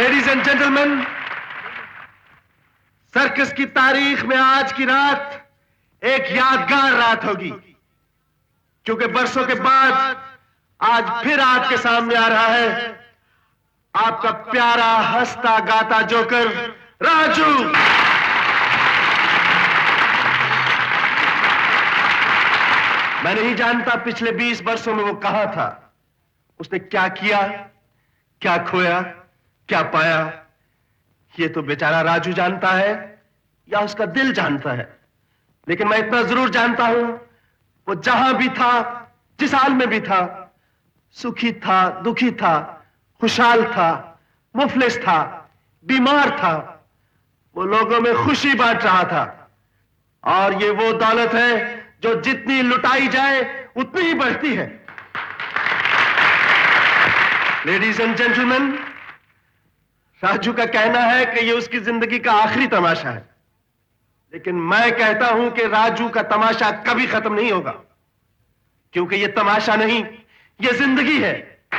Ladies and gentleman, circus की तारीख में आज की रात एक यादगार रात होगी, क्योंकि बरसों के बाद आज फिर आपके सामने आ रहा है आपका प्यारा हंसता गाता जोकर राजू। मैं नहीं जानता पिछले 20 वर्षों में वो कहां था, उसने क्या किया, क्या खोया, क्या पाया, ये तो बेचारा राजू जानता है या उसका दिल जानता है। लेकिन मैं इतना जरूर जानता हूं, वो जहां भी था, जिस हाल में भी था, सुखी था, दुखी था, खुशहाल था, मुफलिस था, बीमार था, वो लोगों में खुशी बांट रहा था। और ये वो दौलत है जो जितनी लुटाई जाए उतनी ही बढ़ती है। लेडीज एंड जेंटलमैन, राजू का कहना है कि ये उसकी जिंदगी का आखिरी तमाशा है, लेकिन मैं कहता हूं कि राजू का तमाशा कभी खत्म नहीं होगा, क्योंकि ये तमाशा नहीं, ये जिंदगी है।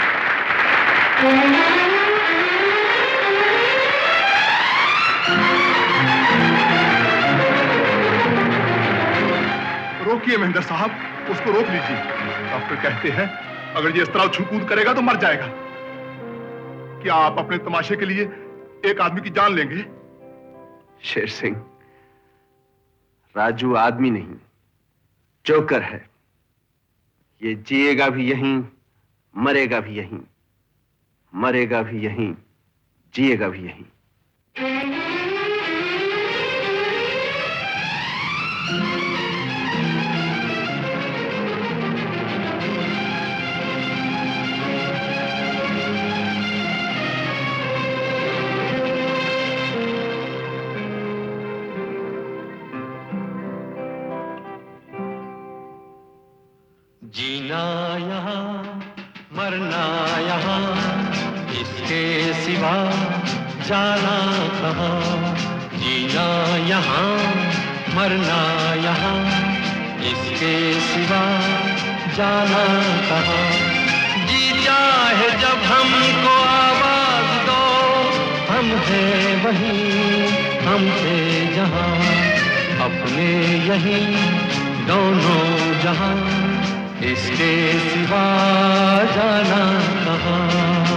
रोकिए महेंद्र साहब, उसको रोक लीजिए। डॉक्टर कहते हैं अगर ये इस तरह छू-कूद करेगा तो मर जाएगा। क्या आप अपने तमाशे के लिए एक आदमी की जान लेंगे? शेर सिंह, राजू आदमी नहीं, जोकर है। ये जिएगा भी यहीं, मरेगा भी यहीं, मरेगा भी यहीं, जिएगा भी यहीं। जीना यहाँ मरना यहाँ, इसके सिवा जाना कहाँ। जीना यहाँ मरना यहाँ, इसके सिवा जाना कहाँ। जी चाहे जब हमको आवाज दो, हम हैं वहीं, हम थे जहाँ, अपने यहीं दोनों जहाँ, इसके सिवा जाना कहाँ।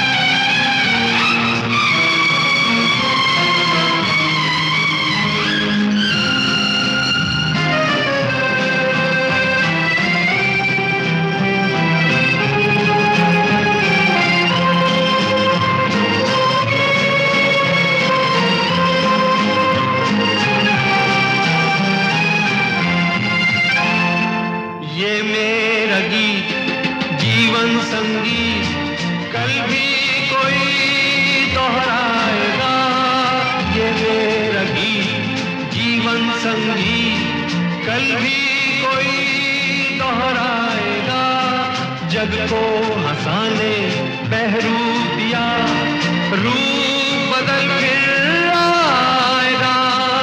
संगीत कल भी कोई दोहराएगा, ये मेरा गीत जीवन संगीत कल भी कोई दोहराएगा। जग को हंसाने बहरूप दिया, रूप बदल फिर आएगा।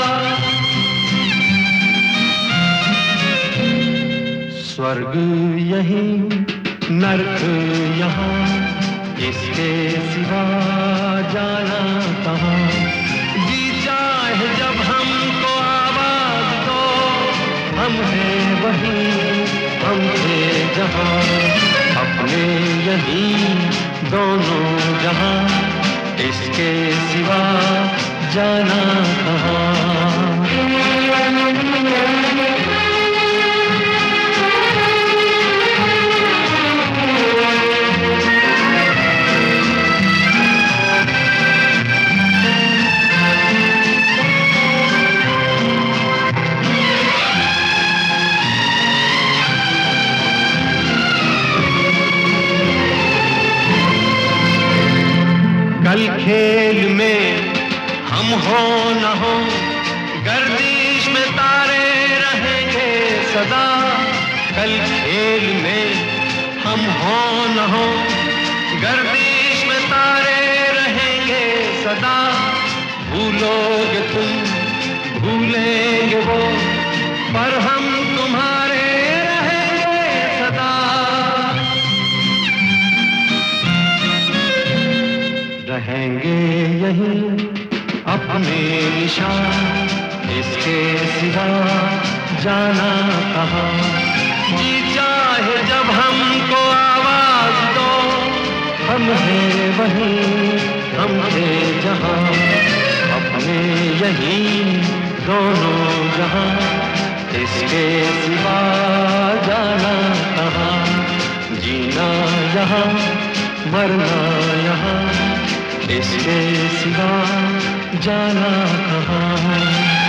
स्वर्ग यहीं नर्क यहाँ, इसके सिवा जाना कहाँ। जी चाहे जब हमको आवाज दो, हम हैं वहीं, हम थे जहाँ, अपने यहीं दोनों जहाँ, इसके सिवा जाना कहाँ। कल खेल में हम हो न हो, गर्दिश में तारे रहेंगे सदा। कल खेल में हम हो न हो, गर्दिश में तारे रहेंगे सदा। भूलोगे तुम, भूलेंगे वो, पर हम तुम्हारे रहेंगे सदा। रहेंगे दिशा इसके सिवा जाना कहाँ। जी चाहे जब हमको आवाज दो, हम हैं वहीं हम थे जहाँ, अपने यहीं दोनों जहाँ, इसके सिवा जाना कहाँ। जीना यहाँ मरना यहाँ, इसके सिवा जाना कहाँ।